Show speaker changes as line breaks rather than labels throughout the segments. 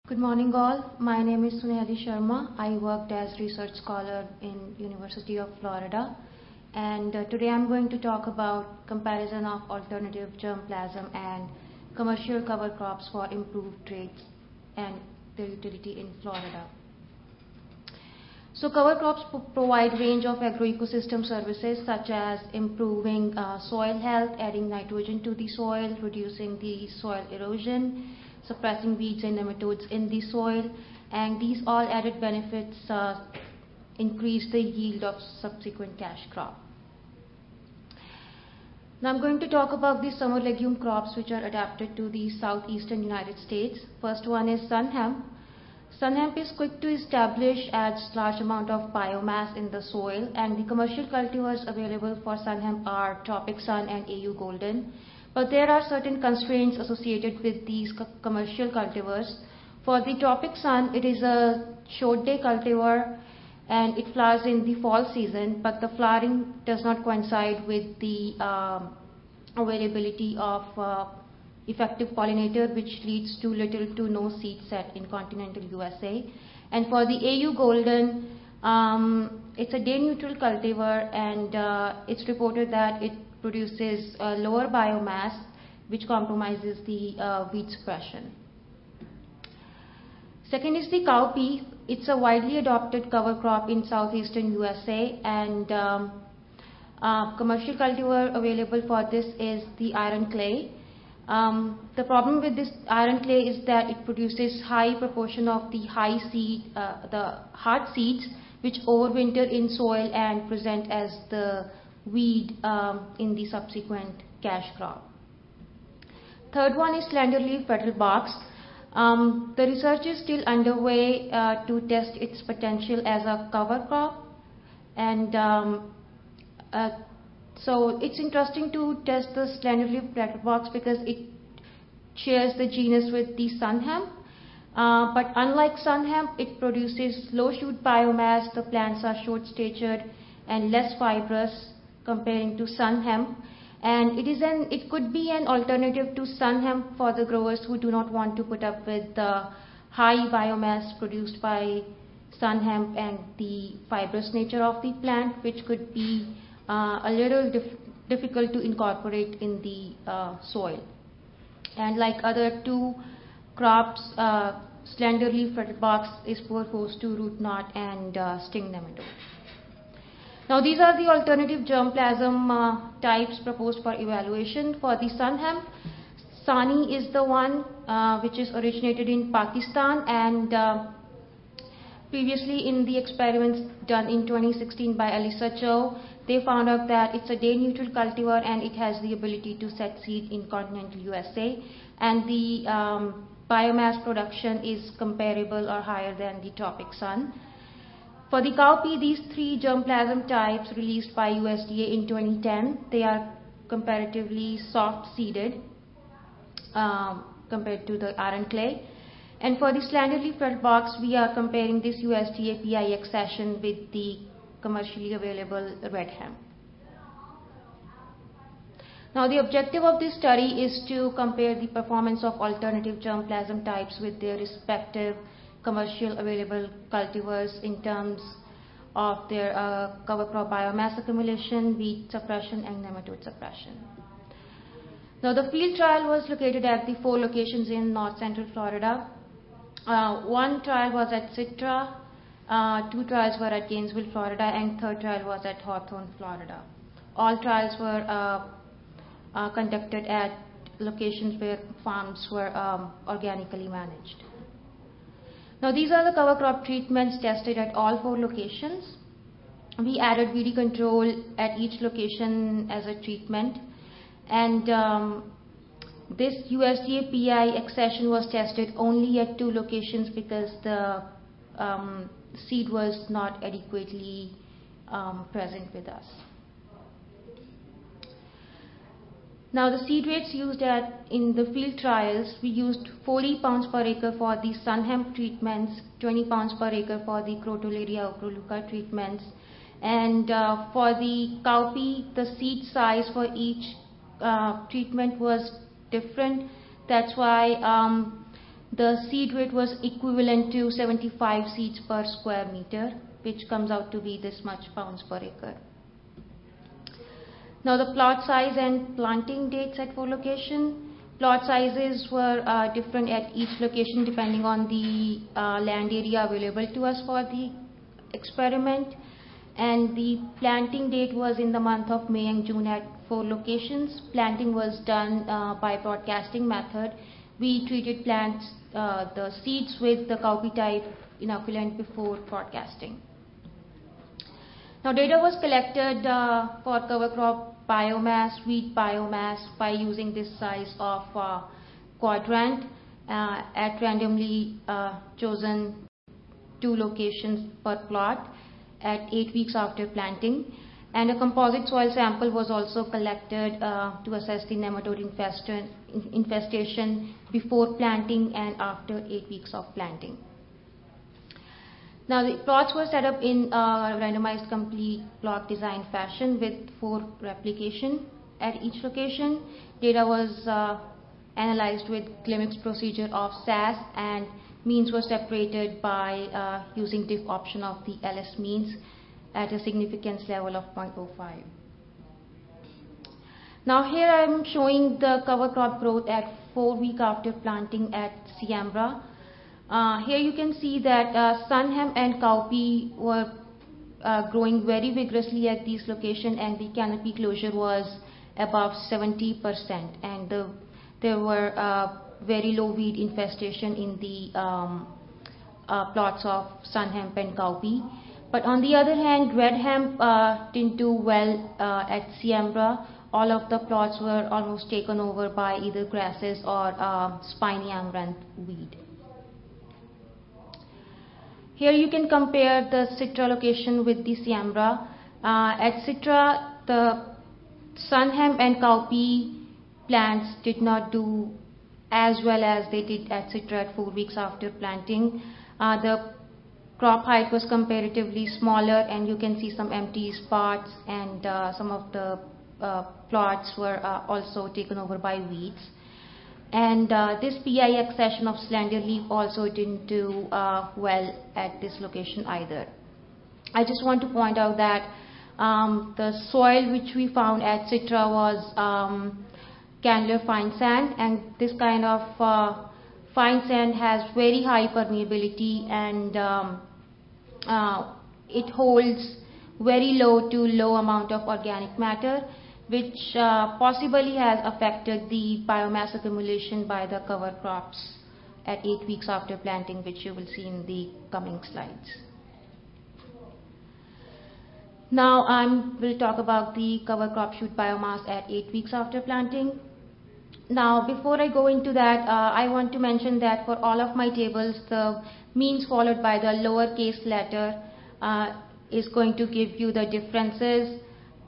Good morning all. My name is Sunehali Sharma. I worked as research scholar in University of Florida, and today I'm going to talk about comparison of alternative germplasm and commercial cover crops for improved traits and their utility in Florida. So cover crops provide range of agroecosystem services such as improving soil health, adding nitrogen to the soil, reducing the soil erosion, suppressing weeds and nematodes in the soil, and these all added benefits increase the yield of subsequent cash crop. Now I'm going to talk about the summer legume crops which are adapted to the southeastern United States. First one is sun hemp. Sun hemp is quick to establish, adds large amount of biomass in the soil, and the commercial cultivars available for sun hemp are Tropic Sun and AU Golden. But there are certain constraints associated with these commercial cultivars. For the Tropic Sun, it is a short day cultivar and it flowers in the fall season, but the flowering does not coincide with the availability of effective pollinator, which leads to little to no seed set in continental USA. And for the AU Golden, it's a day neutral cultivar, and it's reported that it produces lower biomass, which compromises the weed suppression. Second is the cowpea. It's a widely adopted cover crop in southeastern USA, and commercial cultivar available for this is the iron clay. The problem with this iron clay is that it produces high proportion of the hard seeds, which overwinter in soil and present as the weed in the subsequent cash crop. Third one is slenderleaf petal box. The research is still underway to test its potential as a cover crop, and so it's interesting to test the slenderleaf petal box because it shares the genus with the sun hemp. But unlike sun hemp, it produces low shoot biomass. The plants are short-statured and less fibrous comparing to sun hemp, and it could be an alternative to sun hemp for the growers who do not want to put up with the high biomass produced by sun hemp and the fibrous nature of the plant, which could be a little difficult to incorporate in the soil. And like other two crops, slenderleaf petal box is poor host to root knot and sting nematode. Now these are the alternative germplasm types proposed for evaluation. For the sun hemp, Sani is the one which is originated in Pakistan, and previously in the experiments done in 2016 by Elisa Cho, they found out that it's a day neutral cultivar and it has the ability to set seed in continental USA, and the biomass production is comparable or higher than the Tropic Sun. For the cowpea, these three germplasm types released by USDA in 2010, they are comparatively soft seeded compared to the iron clay. And for the slenderleaf petal box, we are comparing this USDA PI accession with the commercially available red hemp. Now the objective of this study is to compare the performance of alternative germplasm types with their respective commercial available cultivars in terms of their cover crop biomass accumulation, weed suppression, and nematode suppression. Now the field trial was located at the 4 locations in north central Florida. One trial was at Citra, 2 trials were at Gainesville, Florida, and 3rd trial was at Hawthorne, Florida. All trials were conducted at locations where farms were organically managed. Now these are the cover crop treatments tested at all 4 locations. We added VD control at each location as a treatment, and this USDA PI accession was tested only at 2 locations because the seed was not adequately present with us. Now the seed rates used in the field trials, we used 40 pounds per acre for the sun hemp treatments, 20 pounds per acre for the Crotalaria ocroluca treatments, and for the cowpea, the seed size for each treatment was different. That's why The seed weight was equivalent to 75 seeds per square meter, which comes out to be this much pounds per acre. Now the plot size and planting dates at 4 locations. Plot sizes were different at each location depending on the land area available to us for the experiment, and the planting date was in the month of May and June at 4 locations. Planting was done by broadcasting method. We treated plants, the seeds with the cowpea type inoculant before broadcasting. Now data was collected for cover crop biomass, wheat biomass by using this size of quadrant at randomly chosen 2 locations per plot at 8 weeks after planting, and a composite soil sample was also collected to assess the nematode infestation before planting and after 8 weeks of planting. Now the plots were set up in a randomized complete block design fashion with 4 replication at each location. Data was analyzed with Glimmick's procedure of SAS, and means were separated by using diff option of the LS means at a significance level of 0.05. Now here I am showing the cover crop growth at 4 weeks after planting at Siembra. Here you can see that sunhemp and cowpea were growing very vigorously at these locations, and the canopy closure was above 70%, and there were very low weed infestation in the plots of sunhemp and cowpea. But on the other hand, red hemp didn't do well at Siembra. All of the plots were almost taken over by either grasses or spiny amaranth weed. Here you can compare the Citra location with the Siembra. At Citra, the sunhemp and cowpea plants did not do as well as they did at Citra at 4 weeks after planting. The crop height was comparatively smaller, and you can see some empty spots, and some of the plots were also taken over by weeds. And this PIX session of slender leaf also didn't do well at this location either. I just want to point out that the soil which we found at Citra was granular fine sand, and this kind of fine sand has very high permeability, and it holds very low to low amount of organic matter, which possibly has affected the biomass accumulation by the cover crops at 8 weeks after planting, which you will see in the coming slides. Now I will talk about the cover crop shoot biomass at 8 weeks after planting. Now before I go into that, I want to mention that for all of my tables, the means followed by the lowercase letter is going to give you the differences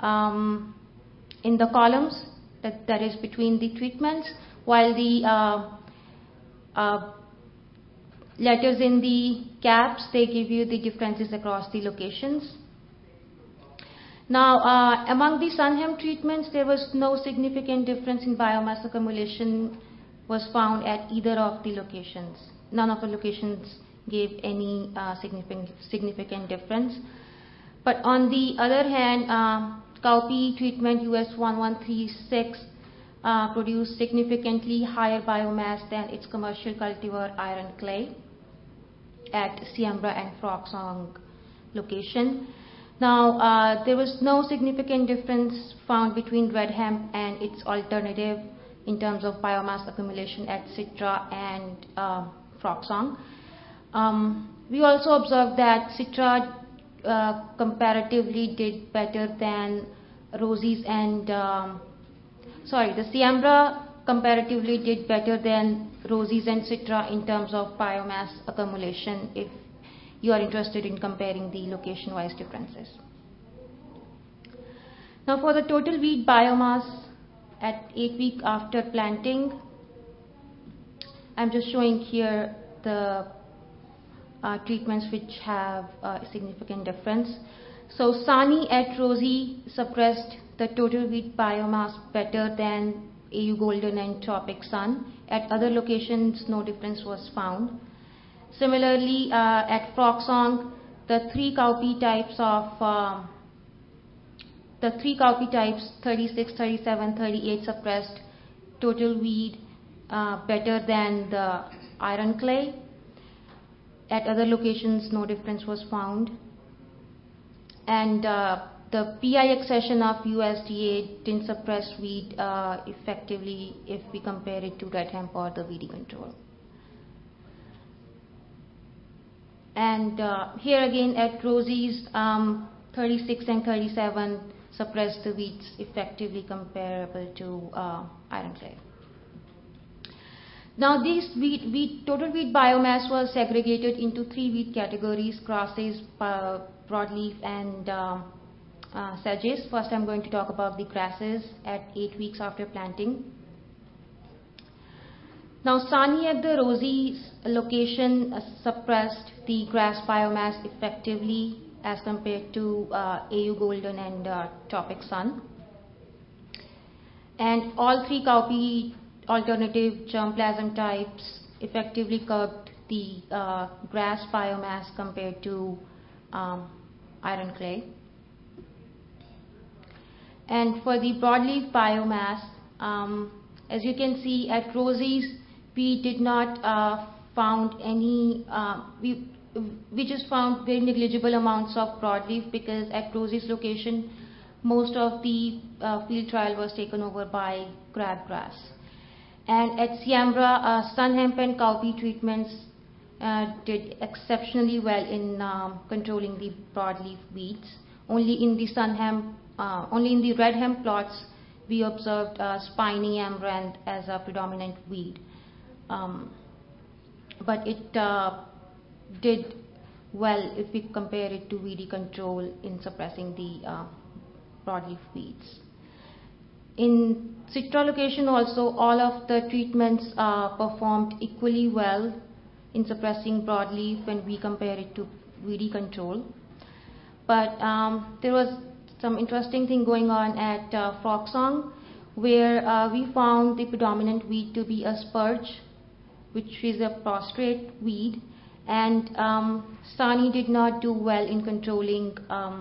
in the columns, that is between the treatments, while the letters in the caps, they give you the differences across the locations. Now among the sunhemp treatments, there was no significant difference in biomass accumulation was found at either of the locations. None of the locations gave any significant difference. But on the other hand, cowpea treatment US 1136 produced significantly higher biomass than its commercial cultivar iron clay at Siembra and Frog Song location. Now there was no significant difference found between red hemp and its alternative in terms of biomass accumulation at Citra and Frog Song. We also observed that Citra comparatively did better than Rosie's and the Siembra comparatively did better than Rosie's and Citra in terms of biomass accumulation, if you are interested in comparing the location-wise differences. Now for the total wheat biomass at 8 weeks after planting, I'm just showing here the treatments which have a significant difference. So Sani at Rosie suppressed the total wheat biomass better than AU Golden and Tropic Sun At other locations, no difference was found. Similarly, at Frog Song, the three cowpea types 36, 37, 38 suppressed total weed better than the iron clay. At other locations, no difference was found. And the PI accession of USDA didn't suppress weed effectively if we compare it to red hemp or the VD control. And here again at Rosie's, 36 and 37 suppressed the weeds effectively comparable to iron clay. Now this total weed biomass was segregated into three weed categories: grasses, broadleaf, and sedges. First I'm going to talk about the grasses at 8 weeks after planting. Now Sani at the Rosie's location suppressed the grass biomass effectively as compared to AU Golden and Tropic Sun. And all three cowpea alternative germplasm types effectively curbed the grass biomass compared to iron clay. And for the broadleaf biomass, as you can see at Rosie's, we did not found any, we just found very negligible amounts of broadleaf, because at Rosie's location most of the field trial was taken over by crabgrass. And at Siembra, sun hemp and cowpea treatments did exceptionally well in controlling the broadleaf weeds. Only in the red hemp plots we observed spiny amaranth as a predominant weed. But it did well if we compare it to VD control in suppressing the broadleaf weeds. In Citra location also, all of the treatments performed equally well in suppressing broadleaf when we compare it to VD control. But there was some interesting thing going on at Frog Song, where we found the predominant weed to be a spurge, which is a prostrate weed, and Sani did not do well in controlling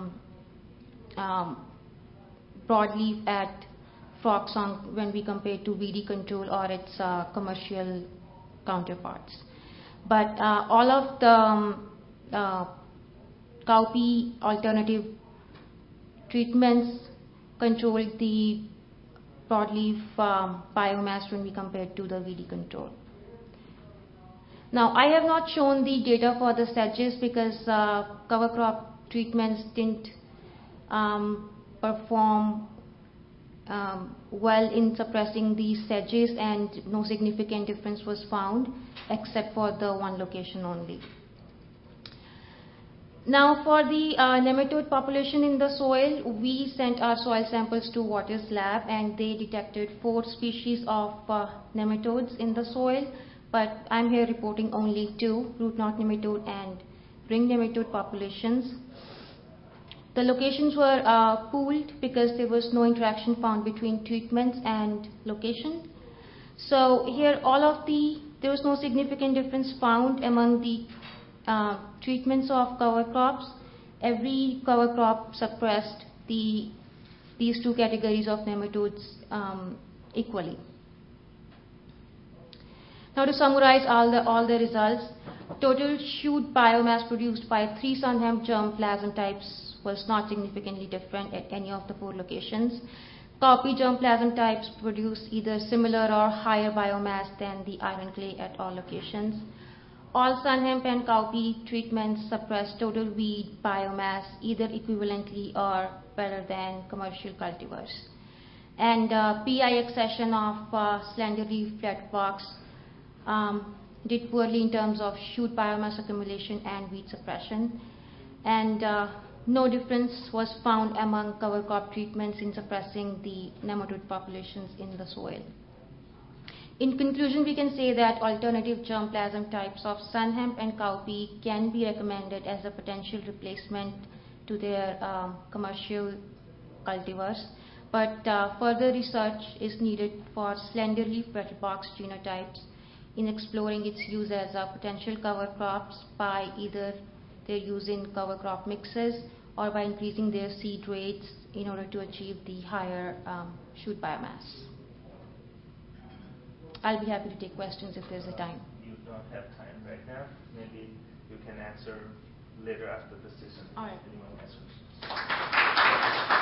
broadleaf at Frog Song when we compare to VD control or its commercial counterparts. But all of the cowpea alternative treatments controlled the broadleaf biomass when we compare to the VD control. Now I have not shown the data for the sedges because cover crop treatments didn't perform well in suppressing these sedges, and no significant difference was found except for the one location only. Now for the nematode population in the soil, we sent our soil samples to Waters lab and they detected 4 species of nematodes in the soil, but I'm here reporting only 2, root knot nematode and ring nematode populations. The locations were pooled because there was no interaction found between treatments and location. So here there was no significant difference found among the treatments of cover crops. Every cover crop suppressed these 2 categories of nematodes equally. Now to summarize all the results, total shoot biomass produced by 3 sun hemp germplasm types was not significantly different at any of the 4 locations. Cowpea germplasm types produced either similar or higher biomass than the iron clay at all locations. All sun hemp and cowpea treatments suppressed total weed biomass either equivalently or better than commercial cultivars. And PI accession of slender leaf flatbox did poorly in terms of shoot biomass accumulation and weed suppression. And no difference was found among cover crop treatments in suppressing the nematode populations in the soil. In conclusion, we can say that alternative germplasm types of sun hemp and cowpea can be recommended as a potential replacement to their commercial cultivars, but further research is needed for slender leaf box genotypes in exploring its use as a potential cover crops by either their use in cover crop mixes or by increasing their seed rates in order to achieve the higher shoot biomass. I'll be happy to take questions if there's a time.
You don't have time right now. Maybe you can answer later after the session.
All right.
Anyone has questions?